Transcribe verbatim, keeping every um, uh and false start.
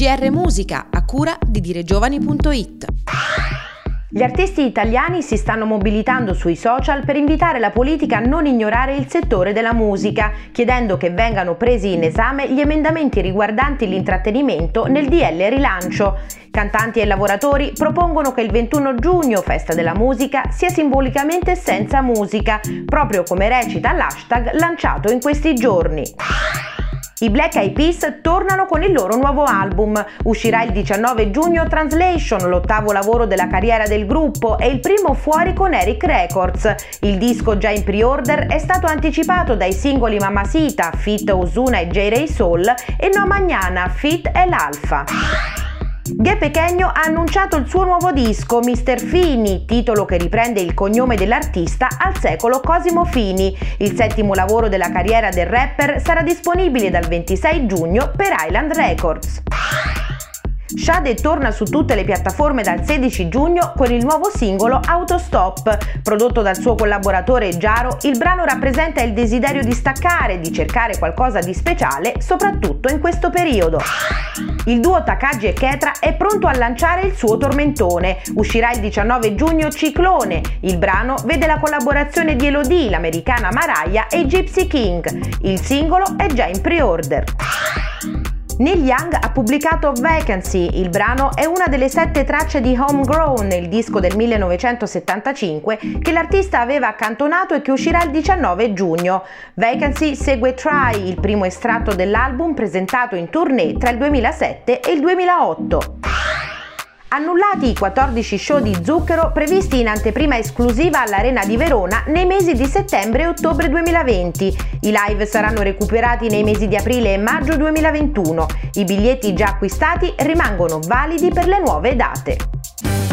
G R Musica, a cura di diregiovani punto it. Gli artisti italiani si stanno mobilitando sui social per invitare la politica a non ignorare il settore della musica, chiedendo che vengano presi in esame gli emendamenti riguardanti l'intrattenimento nel D L rilancio. Cantanti e lavoratori propongono che il ventuno giugno, festa della musica, sia simbolicamente senza musica, proprio come recita l'hashtag lanciato in questi giorni. I Black Eyed Peas tornano con il loro nuovo album. Uscirà il diciannove giugno Translation, l'ottavo lavoro della carriera del gruppo e il primo fuori con Eric Records. Il disco, già in pre-order, è stato anticipato dai singoli Mamacita feat. Ozuna e J. Ray Soul e No Mañana feat. El Alfa. Ghe Pequeno ha annunciato il suo nuovo disco, mister Fini, titolo che riprende il cognome dell'artista al secolo Cosimo Fini. Il settimo lavoro della carriera del rapper sarà disponibile dal ventisei giugno per Island Records. Sade torna su tutte le piattaforme dal sedici giugno con il nuovo singolo Autostop. Prodotto dal suo collaboratore Giaro, il brano rappresenta il desiderio di staccare, di cercare qualcosa di speciale, soprattutto in questo periodo. Il duo Takagi e Ketra è pronto a lanciare il suo tormentone. Uscirà il diciannove giugno Ciclone. Il brano vede la collaborazione di Elodie, l'americana Mariah e Gypsy King. Il singolo è già in pre-order. Neil Young ha pubblicato Vacancy, il brano è una delle sette tracce di Homegrown, il disco del millenovecentosettantacinque che l'artista aveva accantonato e che uscirà il diciannove giugno. Vacancy segue Try, il primo estratto dell'album presentato in tournée tra il duemilasette e il duemilaotto. Annullati i quattordici show di Zucchero previsti in anteprima esclusiva all'Arena di Verona nei mesi di settembre e ottobre duemilaventi. I live saranno recuperati nei mesi di aprile e maggio duemilaventuno. I biglietti già acquistati rimangono validi per le nuove date.